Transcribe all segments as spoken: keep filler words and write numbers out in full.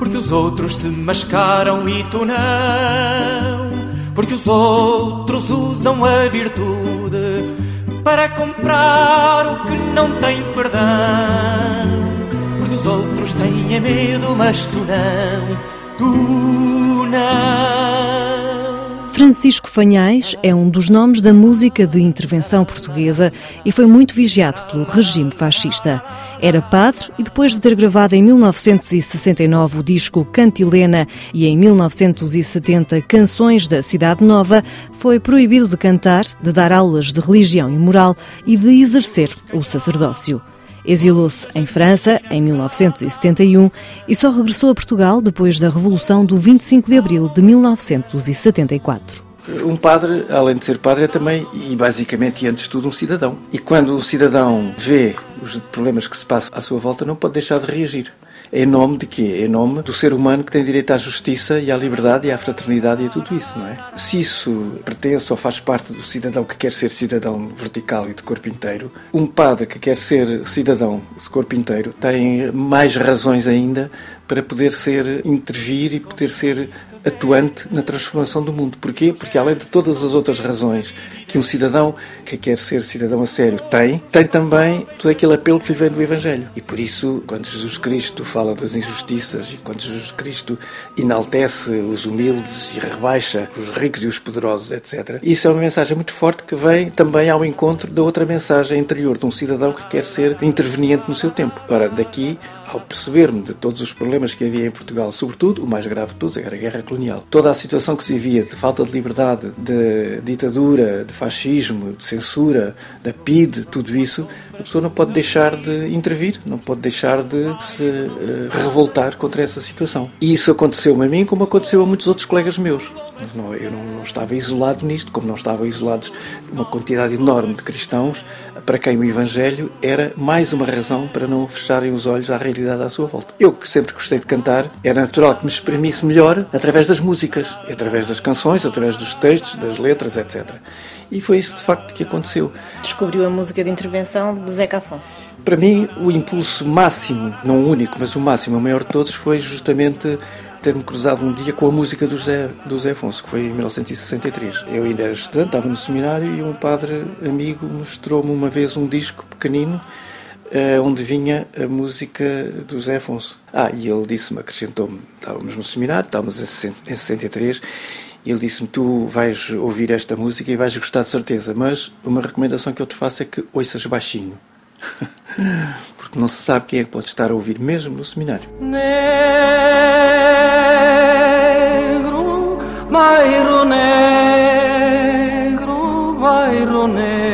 porque os outros se mascaram e tu não, porque os outros usam a virtude para comprar o que não tem perdão, porque os outros têm medo, mas tu não, tu não. Francisco Fanhais é um dos nomes da música de intervenção portuguesa e foi muito vigiado pelo regime fascista. Era padre e depois de ter gravado em mil novecentos e sessenta e nove o disco Cantilena e em mil novecentos e setenta Canções da Cidade Nova, foi proibido de cantar, de dar aulas de religião e moral e de exercer o sacerdócio. Exilou-se em França em mil novecentos e setenta e um e só regressou a Portugal depois da Revolução do vinte e cinco de abril de mil novecentos e setenta e quatro. Um padre, além de ser padre, é também, e basicamente e antes de tudo, um cidadão. E quando o cidadão vê os problemas que se passam à sua volta, não pode deixar de reagir. Em nome de quê? Em nome do ser humano que tem direito à justiça e à liberdade e à fraternidade e a tudo isso, não é? Se isso pertence ou faz parte do cidadão que quer ser cidadão vertical e de corpo inteiro, um padre que quer ser cidadão de corpo inteiro tem mais razões ainda para poder ser, intervir e poder ser atuante na transformação do mundo. Porquê? Porque além de todas as outras razões que um cidadão que quer ser cidadão a sério tem, tem também todo aquele apelo que lhe vem do Evangelho. E por isso, quando Jesus Cristo fala das injustiças e quando Jesus Cristo enaltece os humildes e rebaixa os ricos e os poderosos, etcétera, isso é uma mensagem muito forte que vem também ao encontro da outra mensagem interior de um cidadão que quer ser interveniente no seu tempo. Ora, daqui, ao perceber-me de todos os problemas que havia em Portugal, sobretudo, o mais grave de todos era a guerra colonial. Toda a situação que se vivia de falta de liberdade, de ditadura, de fascismo, de censura, da P I D, tudo isso, a pessoa não pode deixar de intervir, não pode deixar de se uh, revoltar contra essa situação. E isso aconteceu-me a mim como aconteceu a muitos outros colegas meus. Não, eu não, não estava isolado nisto, como não estavam isolados uma quantidade enorme de cristãos para quem o Evangelho era mais uma razão para não fecharem os olhos à realidade à sua volta. Eu, que sempre gostei de cantar, era natural que me exprimisse melhor através das músicas, através das canções, através dos textos, das letras, etcétera. E foi isso, de facto, que aconteceu. Descobriu a música de intervenção de Zeca Afonso. Para mim, o impulso máximo, não o único, mas o máximo, o maior de todos, foi justamente ter-me cruzado um dia com a música do Zé, do Zé Afonso, que foi em mil novecentos e sessenta e três. Eu ainda era estudante, estava no seminário e um padre amigo mostrou-me uma vez um disco pequenino uh, onde vinha a música do Zé Afonso. Ah, e ele disse-me, acrescentou-me, estávamos no seminário, estávamos em sessenta e três, e ele disse-me, tu vais ouvir esta música e vais gostar de certeza, mas uma recomendação que eu te faço é que ouças baixinho. Porque não se sabe quem é que pode estar a ouvir mesmo no seminário. Negro, bairro negro, bairro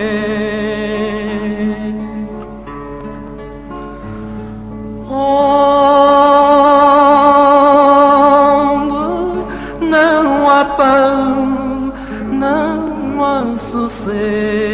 negro, onde não há pão, não há sossego.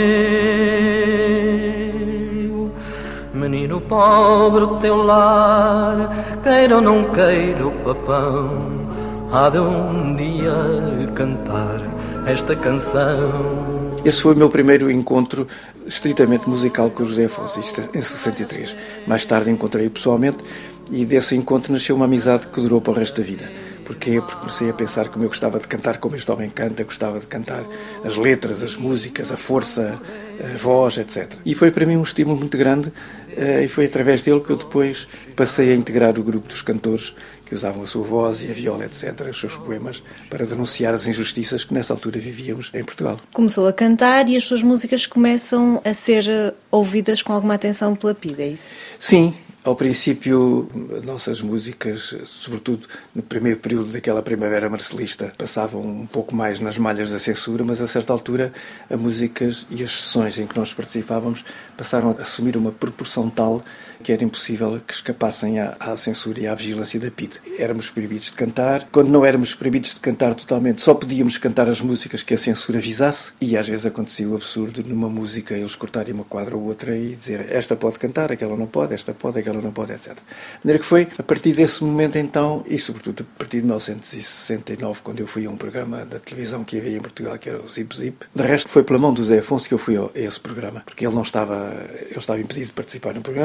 Menino pobre, o teu lar, queira ou não queira o papão, há de um dia cantar esta canção. Esse foi o meu primeiro encontro estritamente musical com o José Afonso, isto em sessenta e três. Mais tarde encontrei-o pessoalmente e desse encontro nasceu uma amizade que durou para o resto da vida. Porquê? Porque comecei a pensar como eu gostava de cantar como este homem canta, gostava de cantar as letras, as músicas, a força, a voz, etcétera. E foi para mim um estímulo muito grande e foi através dele que eu depois passei a integrar o grupo dos cantores que usavam a sua voz e a viola, etcétera, os seus poemas, para denunciar as injustiças que nessa altura vivíamos em Portugal. Começou a cantar e as suas músicas começam a ser ouvidas com alguma atenção pela P I D, é isso? Sim. Ao princípio, nossas músicas, sobretudo no primeiro período daquela primavera marcelista, passavam um pouco mais nas malhas da censura, mas a certa altura as músicas e as sessões em que nós participávamos passaram a assumir uma proporção tal que era impossível que escapassem à, à censura e à vigilância da P I D. Éramos proibidos de cantar. Quando não éramos proibidos de cantar totalmente, só podíamos cantar as músicas que a censura visasse e às vezes acontecia o absurdo numa música eles cortarem uma quadra ou outra e dizer esta pode cantar, aquela não pode, esta pode, aquela ela não pode, etcétera. De maneira que foi, a partir desse momento então, e sobretudo a partir de mil novecentos e sessenta e nove, quando eu fui a um programa da televisão que havia em Portugal, que era o Zip Zip, de resto foi pela mão do Zé Afonso que eu fui a esse programa, porque ele não estava, eu estava impedido de participar no programa, a censura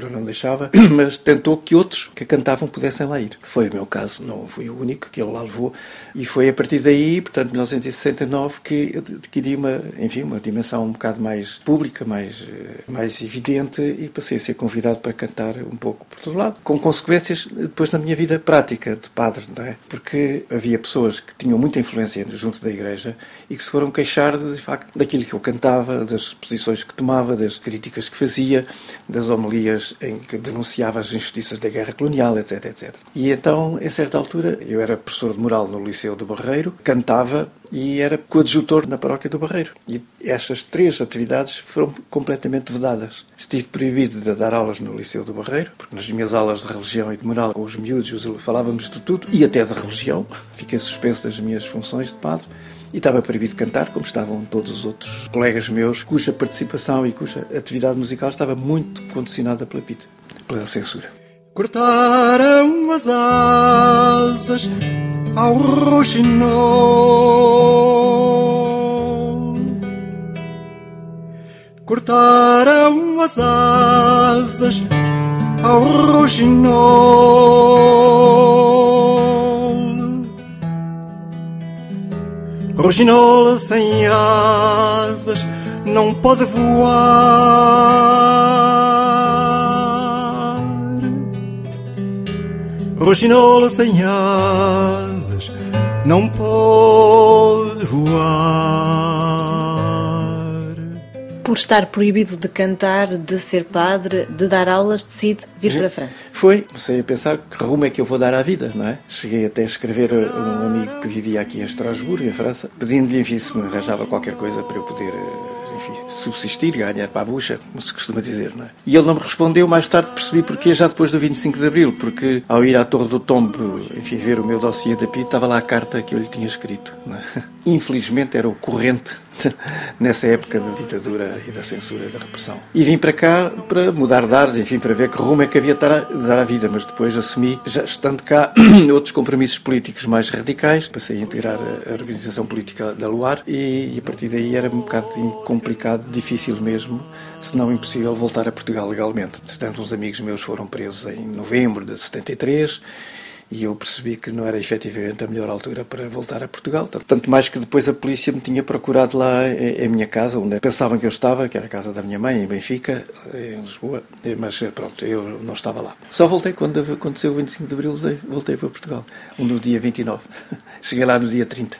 altura não deixava, mas tentou que outros que cantavam pudessem lá ir. Foi o meu caso, não fui o único que ele lá levou, e foi a partir daí, portanto, mil novecentos e sessenta e nove, que eu adquiri uma, enfim, uma dimensão um bocado mais pública, mais, mais evidente, e passei a ser convidado para cantar um pouco por todo lado, com consequências depois na minha vida prática de padre, não é? Porque havia pessoas que tinham muita influência junto da igreja e que se foram queixar, de facto, daquilo que eu cantava, das posições que tomava, das críticas que fazia, das homilias em que denunciava as injustiças da guerra colonial, etc, etcétera. E então, a certa altura, eu era professor de moral no Liceu do Barreiro, cantava e era coadjutor na paróquia do Barreiro. E estas três atividades foram completamente vedadas. Estive proibido de dar aulas no Liceu do Barreiro, porque nas minhas aulas de religião e de moral com os miúdos falávamos de tudo, e até de religião. Fiquei suspenso das minhas funções de padre. E estava proibido de cantar, como estavam todos os outros colegas meus, cuja participação e cuja atividade musical estava muito condicionada pela P I T, pela censura. Cortaram as asas ao roxinol, cortaram as asas ao roxinol. Roxinol sem asas não pode voar. Roxinol sem asas não pode voar. Por estar proibido de cantar, de ser padre, de dar aulas, decide vir para a França. Foi. Comecei a pensar que rumo é que eu vou dar à vida, não é? Cheguei até a escrever a um amigo que vivia aqui em Estrasburgo, em França, pedindo-lhe, enfim, se me arranjava qualquer coisa para eu poder, enfim, subsistir, ganhar para a bucha, como se costuma dizer, não é? E ele não me respondeu. Mais tarde percebi porquê, já depois do vinte e cinco de Abril, porque ao ir à Torre do Tombo, enfim, ver o meu dossiê da P I T, estava lá a carta que eu lhe tinha escrito, não é? Infelizmente era o corrente nessa época da ditadura e da censura e da repressão. E vim para cá para mudar de ares, enfim, para ver que rumo é que havia de dar à vida, mas depois assumi, já estando cá, outros compromissos políticos mais radicais. Passei a integrar a organização política da Luar e, e a partir daí era um bocado complicado, difícil mesmo, se não impossível, voltar a Portugal legalmente. Portanto, uns amigos meus foram presos em novembro de setenta e três, e eu percebi que não era efetivamente a melhor altura para voltar a Portugal. Tanto mais que depois a polícia me tinha procurado lá em minha casa, onde pensavam que eu estava, que era a casa da minha mãe, em Benfica, em Lisboa, mas pronto, eu não estava lá. Só voltei quando aconteceu o vinte e cinco de Abril, voltei para Portugal, no dia vinte e nove. Cheguei lá no dia trinta.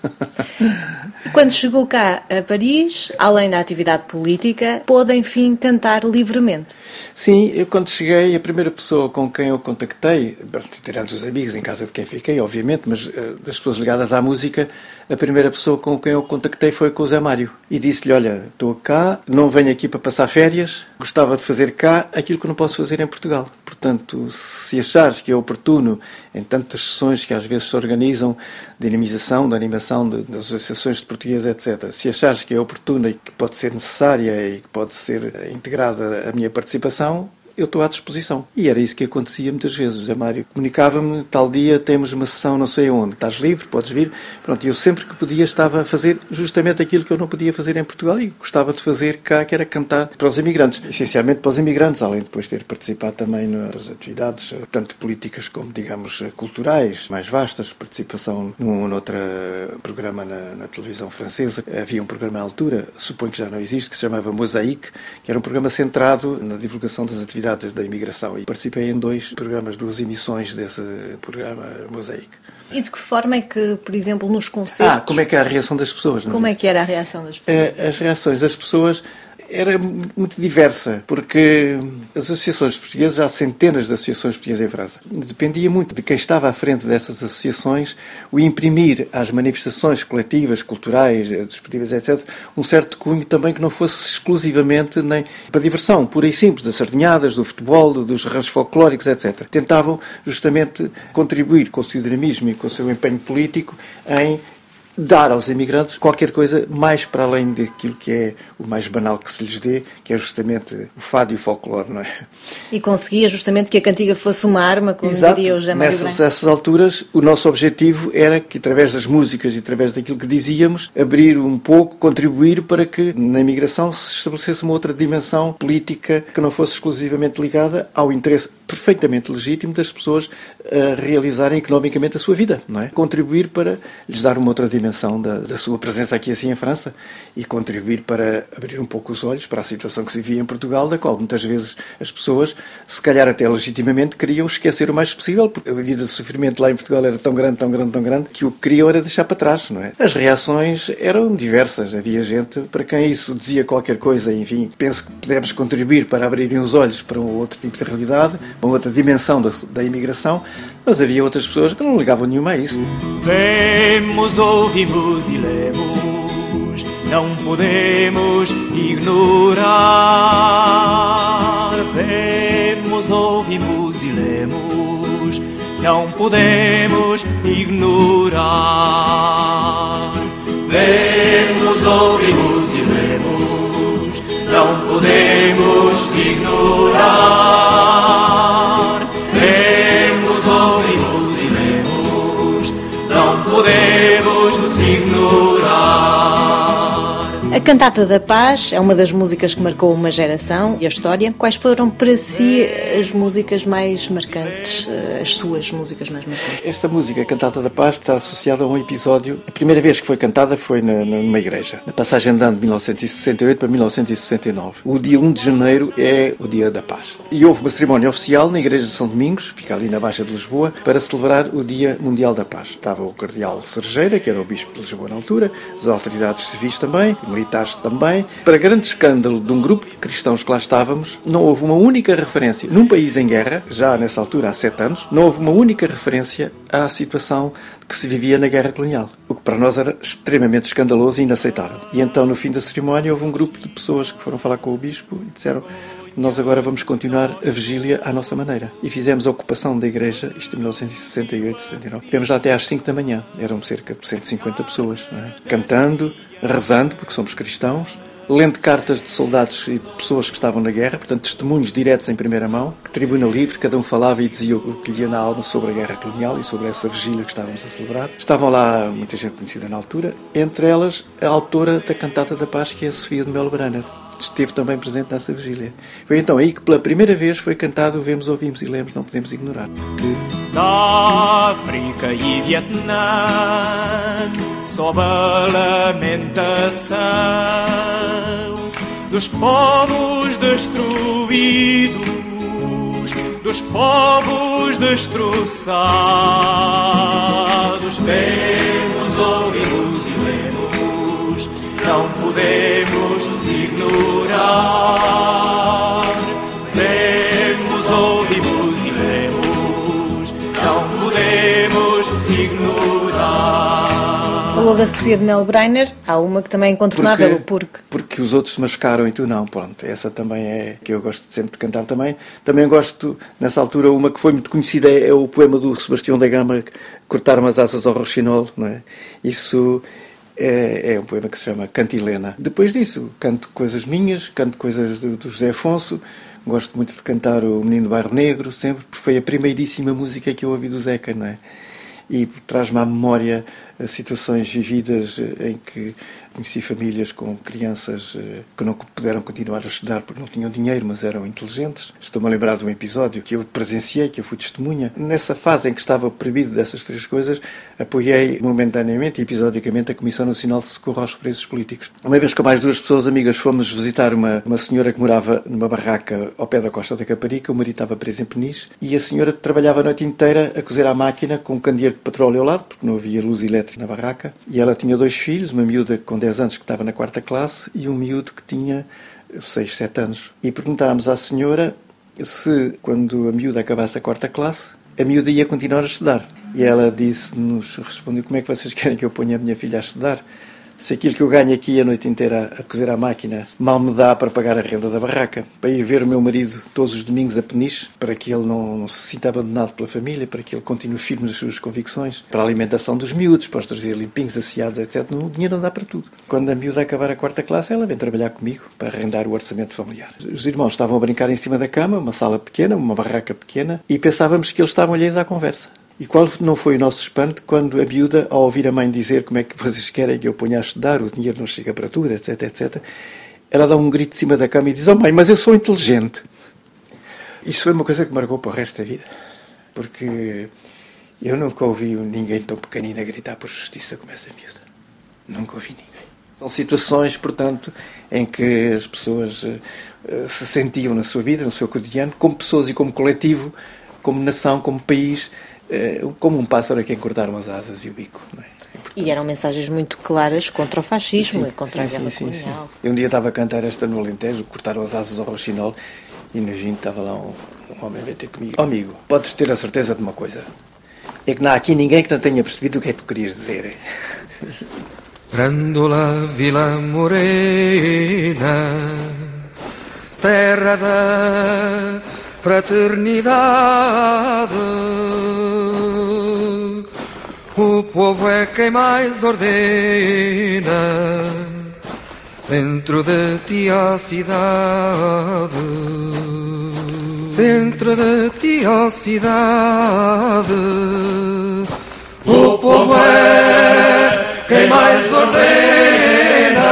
Quando chegou cá a Paris, além da atividade política, pôde, enfim, cantar livremente. Sim, eu quando cheguei, a primeira pessoa com quem eu contactei, tirando os amigos em casa de quem fiquei, obviamente, mas uh, das pessoas ligadas à música, a primeira pessoa com quem eu contactei foi com o Zé Mário. E disse-lhe, olha, estou cá, não venho aqui para passar férias, gostava de fazer cá aquilo que não posso fazer em Portugal. Portanto, se achares que é oportuno, em tantas sessões que às vezes se organizam, de dinamização, de animação, de, das associações de português, etcétera, se achares que é oportuna e que pode ser necessária e que pode ser integrada a minha participação, eu estou à disposição. E era isso que acontecia muitas vezes. O Zé Mário comunicava-me, tal dia temos uma sessão não sei onde, estás livre, podes vir. Pronto, eu sempre que podia estava a fazer justamente aquilo que eu não podia fazer em Portugal e gostava de fazer cá, que era cantar para os imigrantes. Essencialmente para os imigrantes, além de depois ter participado também nas atividades, tanto políticas como, digamos, culturais, mais vastas, participação num outro programa na, na televisão francesa. Havia um programa à altura, suponho que já não existe, que se chamava Mosaïque, que era um programa centrado na divulgação das atividades da imigração, e participei em dois programas, duas emissões desse programa Mosaïque. E de que forma é que, por exemplo, nos concertos... Ah, como é que é a reação das pessoas? Não como é? é que era a reação das pessoas? As reações das pessoas era muito diversa, porque as associações portuguesas, há centenas de associações portuguesas em França, dependia muito de quem estava à frente dessas associações o imprimir às manifestações coletivas, culturais, desportivas, etcétera, um certo cunho também que não fosse exclusivamente nem para diversão, pura e simples, das sardinhadas, do futebol, dos arranjos folclóricos, etcétera. Tentavam justamente contribuir com o seu dinamismo e com o seu empenho político em dar aos imigrantes qualquer coisa mais para além daquilo que é o mais banal que se lhes dê, que é justamente o fado e o folclore, não é? E conseguia justamente que a cantiga fosse uma arma, como Exato. diria o José Mário Nessas Branco. essas alturas, o nosso objetivo era que, através das músicas e através daquilo que dizíamos, abrir um pouco, contribuir para que na imigração se estabelecesse uma outra dimensão política que não fosse exclusivamente ligada ao interesse perfeitamente legítimo das pessoas a realizarem economicamente a sua vida, não é? Contribuir para lhes dar uma outra dimensão da, da sua presença aqui assim em França e contribuir para abrir um pouco os olhos para a situação que se vivia em Portugal, da qual muitas vezes as pessoas, se calhar até legitimamente, queriam esquecer o mais possível, porque a vida de sofrimento lá em Portugal era tão grande, tão grande, tão grande, que o que queriam era deixar para trás, não é? As reações eram diversas, havia gente para quem isso dizia qualquer coisa, enfim, penso que pudemos contribuir para abrirem os olhos para um outro tipo de realidade, uma outra dimensão da, da imigração, mas havia outras pessoas que não ligavam nenhuma a isso. Vemos, ouvimos e lemos, não podemos ignorar. Vemos, ouvimos e lemos, não podemos ignorar. Vemos, ouvimos e lemos, não podemos ignorar. Vemos, ouvimos e lemos, não podemos ignorar. A Cantata da Paz é uma das músicas que marcou uma geração e a história. Quais foram para si as músicas mais marcantes, as suas músicas mais marcantes? Esta música, a Cantata da Paz, está associada a um episódio. A primeira vez que foi cantada foi na, numa igreja, na passagem de ano de mil novecentos e sessenta e oito para mil novecentos e sessenta e nove. O dia um de janeiro é o Dia da Paz. E houve uma cerimónia oficial na igreja de São Domingos, fica ali na Baixa de Lisboa, para celebrar o Dia Mundial da Paz. Estava o cardeal Cerejeira, que era o bispo de Lisboa na altura, as autoridades civis também, militares também. Para grande escândalo de um grupo de cristãos que lá estávamos, não houve uma única referência, num país em guerra, já nessa altura há sete anos, não houve uma única referência à situação que se vivia na guerra colonial, o que para nós era extremamente escandaloso e inaceitável. E então, no fim da cerimónia, houve um grupo de pessoas que foram falar com o bispo e disseram: nós agora vamos continuar a vigília à nossa maneira. E fizemos a ocupação da igreja, isto em mil novecentos e sessenta e oito, sessenta e nove. Tivemos lá até às cinco da manhã, eram cerca de cento e cinquenta pessoas, não é? Cantando, rezando, porque somos cristãos, lendo cartas de soldados e de pessoas que estavam na guerra, portanto testemunhos diretos em primeira mão, tribuna livre, cada um falava e dizia o que lhe ia na alma sobre a guerra colonial e sobre essa vigília que estávamos a celebrar. Estavam lá muita gente conhecida na altura, entre elas a autora da Cantata da Paz, que é a Sofia de Melo Branner. Esteve também presente nessa vigília. Foi então aí que pela primeira vez foi cantado Vemos, Ouvimos e Lemos, Não Podemos Ignorar. Da África e Vietnã sob a lamentação dos povos destruídos, dos povos destroçados. Vemos, ouvimos e lemos, não podemos ignorar. Vemos, ouvimos e lemos, não podemos ignorar. Falou da Sofia de Melo Branner, há uma que também é incontornável, o Porque. Porque os outros se mascaram e tu não, pronto. Essa também é que eu gosto sempre de cantar também. Também gosto, nessa altura, uma que foi muito conhecida, é o poema do Sebastião da Gama, Cortaram as Asas ao Roxinol, não é? Isso é, é um poema que se chama Cantilena. Depois disso, canto coisas minhas, canto coisas do, do José Afonso. Gosto muito de cantar o Menino do Bairro Negro, sempre, porque foi a primeiríssima música que eu ouvi do Zeca, não é? E traz-me à memória situações vividas em que conheci famílias com crianças que não puderam continuar a estudar porque não tinham dinheiro, mas eram inteligentes. Estou-me a lembrar de um episódio que eu presenciei, que eu fui testemunha. Nessa fase em que estava proibido dessas três coisas, apoiei momentaneamente e episodicamente a Comissão Nacional de Socorro aos Presos Políticos. Uma vez com mais duas pessoas amigas fomos visitar uma, uma senhora que morava numa barraca ao pé da Costa da Caparica. O marido estava preso em Peniche e a senhora trabalhava a noite inteira a cozer à máquina com um candeeiro de petróleo ao lado, porque não havia luz elétrica na barraca. E ela tinha dois filhos, uma miúda com dez anos que estava na quarta classe e um miúdo que tinha seis, sete anos. E perguntámos à senhora se, quando a miúda acabasse a quarta classe, a miúda ia continuar a estudar. E ela disse-nos, respondeu: como é que vocês querem que eu ponha a minha filha a estudar? Se aquilo que eu ganho aqui a noite inteira a cozer à máquina mal me dá para pagar a renda da barraca, para ir ver o meu marido todos os domingos a Peniche, para que ele não, não se sinta abandonado pela família, para que ele continue firme nas suas convicções, para a alimentação dos miúdos, para os trazer limpinhos, asseados, etcétera. O dinheiro não dá para tudo. Quando a miúda acabar a quarta classe, ela vem trabalhar comigo para arrendar o orçamento familiar. Os irmãos estavam a brincar em cima da cama, uma sala pequena, uma barraca pequena, e pensávamos que eles estavam alheios à conversa. E qual não foi o nosso espanto quando a miúda, ao ouvir a mãe dizer como é que vocês querem que eu ponha a estudar, o dinheiro não chega para tudo, etc, etcétera, ela dá um grito de cima da cama e diz: oh mãe, mas eu sou inteligente. Isso foi uma coisa que marcou para o resto da vida, porque eu nunca ouvi ninguém tão pequenino a gritar por justiça como essa miúda. Nunca ouvi ninguém. São situações, portanto, em que as pessoas uh, se sentiam na sua vida, no seu cotidiano, como pessoas e como coletivo, como nação, como país, como um pássaro a quem cortaram as asas e o bico. Não é? E eram mensagens muito claras contra o fascismo sim, e contra sim, a guerra sim, colonial. Sim. Eu um dia estava a cantar esta no Alentejo, cortaram as asas ao roxinol, e na vinda estava lá um, um homem a ter comigo. Oh, amigo, podes ter a certeza de uma coisa, é que não há aqui ninguém que não tenha percebido o que é que tu querias dizer. Grândola Vila Morena, terra da fraternidade, o povo é quem mais ordena, dentro de ti a cidade, dentro de ti a cidade, o povo é quem mais ordena,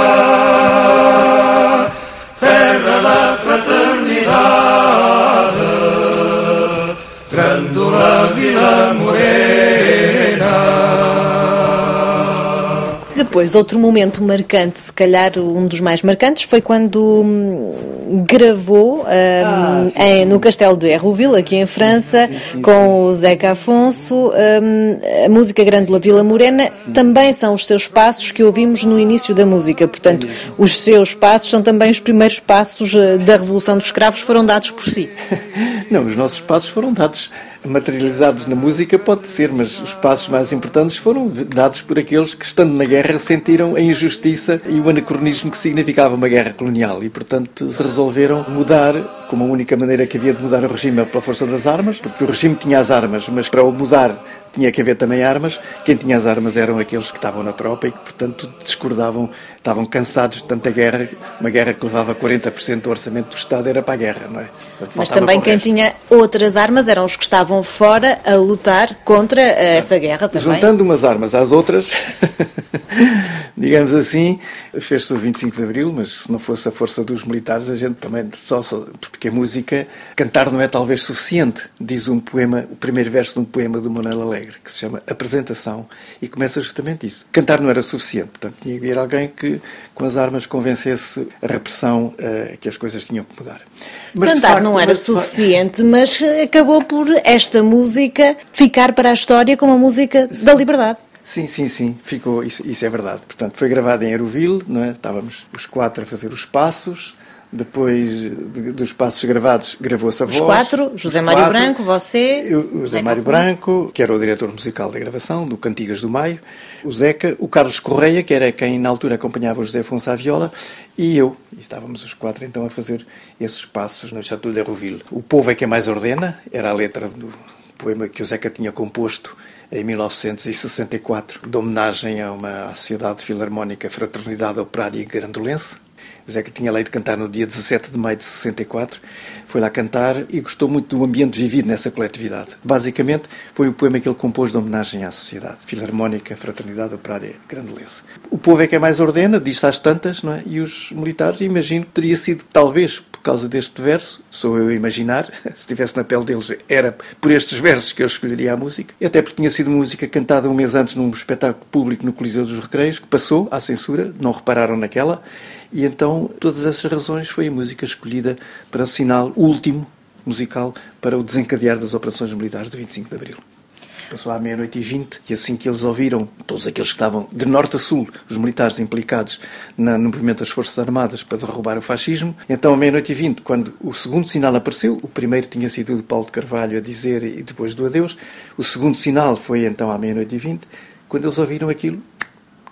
terra da fraternidade, Grândola Vila Morena. Depois, outro momento marcante, se calhar um dos mais marcantes, foi quando hum, gravou hum, ah, sim, em, no Castelo de Hérouville, aqui em França, sim, sim, com o Zeca Afonso. Hum, a música Grândola Vila Morena sim. também são os seus passos que ouvimos no início da música. Portanto, os seus passos são também os primeiros passos da Revolução dos Escravos, foram dados por si. Não, os nossos passos foram dados. Materializados na música pode ser, mas os passos mais importantes foram dados por aqueles que, estando na guerra, sentiram a injustiça e o anacronismo que significava uma guerra colonial e, portanto, resolveram mudar, como a única maneira que havia de mudar o regime pela força das armas, porque o regime tinha as armas, mas para o mudar tinha que haver também armas. Quem tinha as armas eram aqueles que estavam na tropa e que, portanto, discordavam, estavam cansados de tanta guerra. Uma guerra que levava quarenta por cento do orçamento do Estado era para a guerra, não é? Portanto, mas também quem tinha outras armas eram os que estavam fora a lutar contra essa guerra também. Juntando umas armas às outras, digamos assim, fez-se o vinte e cinco de Abril, mas se não fosse a força dos militares, a gente também, só, só porque a música, cantar não é talvez suficiente, diz um poema, o primeiro verso de um poema do Manuel Alegre, que se chama Apresentação, e começa justamente isso. Cantar não era suficiente, portanto tinha que vir alguém que com as armas convencesse a repressão uh, que as coisas tinham que mudar. Mas, cantar facto, não era mas, suficiente, mas acabou por esta música ficar para a história como a música sim. da liberdade. Sim, sim, sim, ficou, isso, isso é verdade. Portanto, foi gravado em Hérouville, não é? Estávamos os quatro a fazer os passos. Depois de, dos passos gravados, gravou-se a voz. Os quatro, José Mário quatro, Branco, você... Eu, o José Mário Branco, que era o diretor musical da gravação, do Cantigas do Maio, o Zeca, o Carlos Correia, que era quem na altura acompanhava o José Afonso à viola, e eu. E estávamos os quatro então a fazer esses passos no Château de Hérouville. O povo é quem mais ordena, era a letra do poema que o Zeca tinha composto em mil novecentos e sessenta e quatro, de homenagem a uma à Sociedade Filarmónica Fraternidade Operária Grandolense. O Zeca tinha lei de cantar no dia dezassete de maio de sessenta e quatro, foi lá cantar e gostou muito do ambiente vivido nessa coletividade. Basicamente, foi o poema que ele compôs de homenagem à Sociedade Filarmónica Fraternidade Operária Grandolense. O povo é quem mais ordena, diz-se às tantas, não é? E os militares, imagino que teria sido, talvez, por causa deste verso, sou eu a imaginar, se estivesse na pele deles, era por estes versos que eu escolheria a música, e até porque tinha sido música cantada um mês antes num espetáculo público no Coliseu dos Recreios, que passou à censura, não repararam naquela. E então, todas essas razões, foi a música escolhida para o sinal último musical para o desencadear das operações militares de vinte e cinco de Abril. Passou à meia-noite e vinte, e assim que eles ouviram, todos aqueles que estavam de norte a sul, os militares implicados na, no movimento das Forças Armadas para derrubar o fascismo, então à meia-noite e vinte, quando o segundo sinal apareceu, o primeiro tinha sido o de Paulo de Carvalho a dizer e depois do adeus, o segundo sinal foi então à meia-noite e vinte, quando eles ouviram aquilo,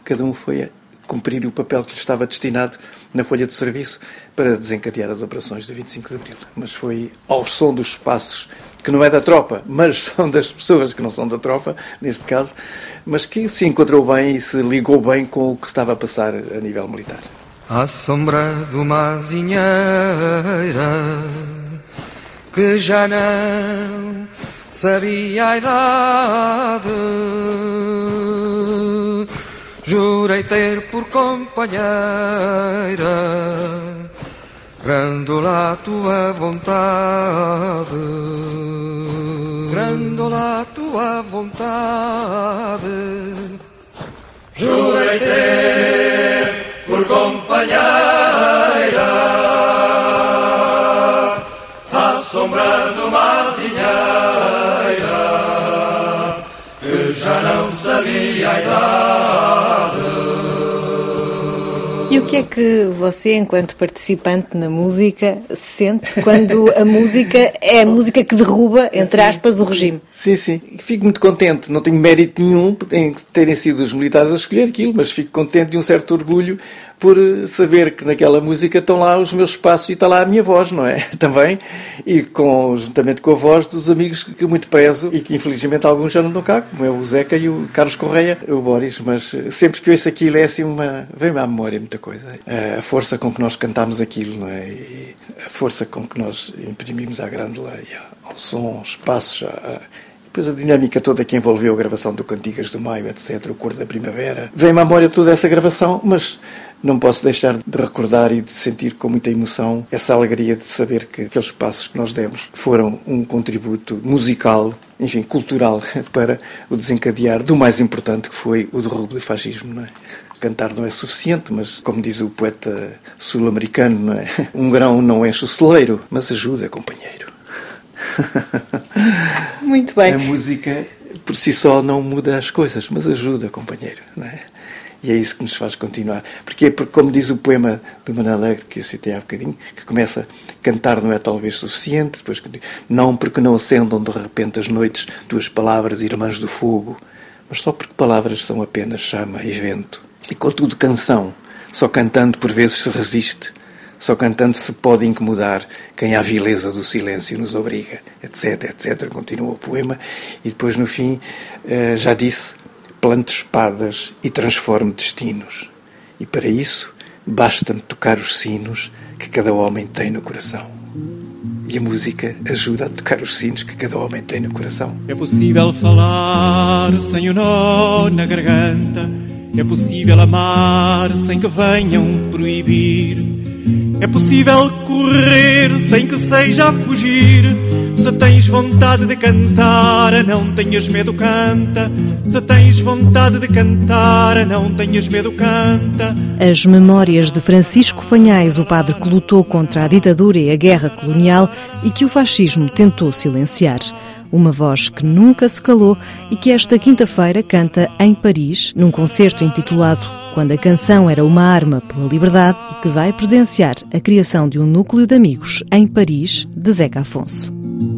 cada um foi a cumprir o papel que lhe estava destinado na folha de serviço para desencadear as operações do vinte e cinco de Abril. Mas foi ao som dos passos, que não é da tropa, mas são das pessoas que não são da tropa, neste caso, mas que se encontrou bem e se ligou bem com o que estava a passar a nível militar. À sombra de uma azinheira que já não sabia a idade, jurei ter por companheira Grandola a tua vontade, Grandola a tua vontade, jurei ter por companheira à sombra de uma azinheira que já não sabia a idade. E o que é que você, enquanto participante na música, sente quando a música é a música que derruba, entre aspas, o regime? Sim, sim. Fico muito contente. Não tenho mérito nenhum em terem sido os militares a escolher aquilo, mas fico contente de um certo orgulho por saber que naquela música estão lá os meus passos e está lá a minha voz, não é? Também. E com, juntamente com a voz dos amigos que eu muito prezo e que infelizmente alguns já não estão cá, como é o Zeca e o Carlos Correia, o Boris, mas sempre que ouço aquilo é assim uma... vem-me à memória muita coisa. A força com que nós cantámos aquilo, não é? E a força com que nós imprimimos à grândola e ao som, aos passos, a... depois a dinâmica toda que envolveu a gravação do Cantigas do Maio, etcétera, o Cor da Primavera. Vem-me à memória toda essa gravação, mas não posso deixar de recordar e de sentir com muita emoção essa alegria de saber que aqueles passos que nós demos foram um contributo musical, enfim, cultural, para o desencadear do mais importante, que foi o derrubo do fascismo, não é? Cantar não é suficiente, mas, como diz o poeta sul-americano, não é? Um grão não enche o celeiro, mas ajuda, companheiro. Muito bem. A música, por si só, não muda as coisas, mas ajuda, companheiro, não é? E é isso que nos faz continuar. Porque, porque como diz o poema do Manuel Alegre, que eu citei há bocadinho, que começa: cantar não é talvez suficiente, depois não porque não acendam de repente as noites tuas palavras, irmãs do fogo, mas só porque palavras são apenas chama e vento. E contudo canção, só cantando por vezes se resiste, só cantando se pode incomodar quem à vileza do silêncio nos obriga, etc, etcétera. Continua o poema e depois no fim já disse: plante espadas e transforme destinos. E para isso basta-me tocar os sinos que cada homem tem no coração. E a música ajuda a tocar os sinos que cada homem tem no coração. É possível falar sem o nó na garganta. É possível amar sem que venham proibir. É possível correr sem que seja a fugir. Se tens vontade de cantar, não tenhas medo, canta. Se tens vontade de cantar, não tenhas medo, canta. As memórias de Francisco Fanhais, o padre que lutou contra a ditadura e a guerra colonial e que o fascismo tentou silenciar. Uma voz que nunca se calou e que esta quinta-feira canta em Paris, num concerto intitulado Quando a Canção Era Uma Arma pela Liberdade, e que vai presenciar a criação de um núcleo de amigos em Paris, de Zeca Afonso.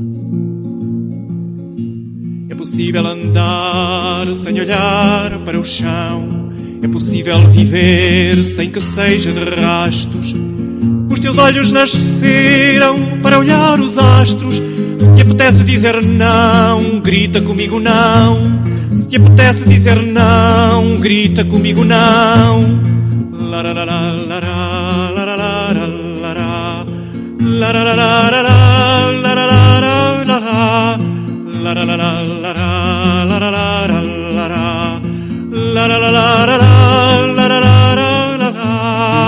É possível andar sem olhar para o chão. É possível viver sem que seja de rastos. Os teus olhos nasceram para olhar os astros. Se te apetece dizer não, grita comigo não. Se te apetece dizer não, grita comigo não. Lararara, lararara, lararara, lararara, lararara, lararara, lararara, lararara, lararara, lararara, lararara.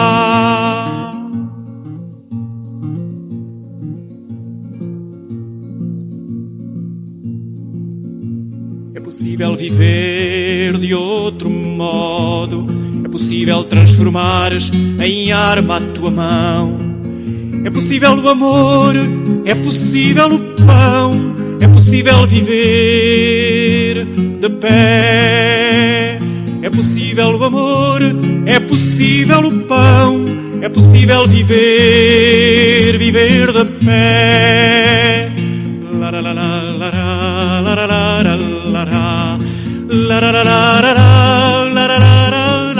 É possível viver de outro modo. É possível transformares em arma a tua mão. É possível o amor. É possível o pão. É possível viver de pé. É possível o amor. É possível o pão. É possível viver, viver de pé. La la la la la la la la la la la la la la la la la la la la